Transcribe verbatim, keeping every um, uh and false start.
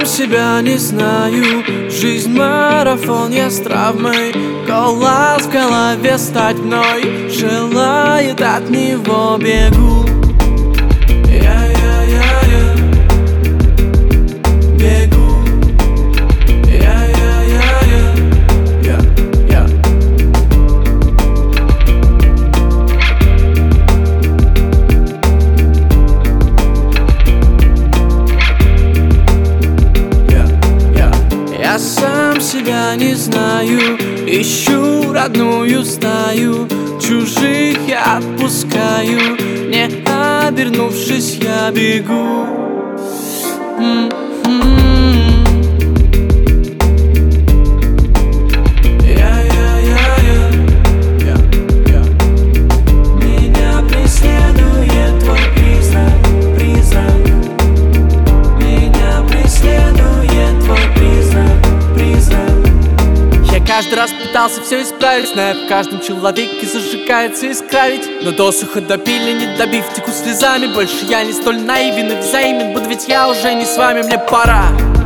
сам себя не знаю. Жизнь марафон, я с травмой. Голос в голове стать мной желает, от него бегу. Я-я-я-я бегу. Я-я-я-я Я-я Я сам себя не знаю, ищу родную стаю, чужих я отпускаю, не обернувшись я бегу. Меня преследует твой призрак, призрак. Меня преследует твой призрак, призрак. Я каждый раз пытался все исправить, зная, в каждом человеке зажигается искра ведь. Но досуха допили, не добив, теку слезами. Больше я не столь наивен и взаимен, буду ведь я уже не с вами, мне пора.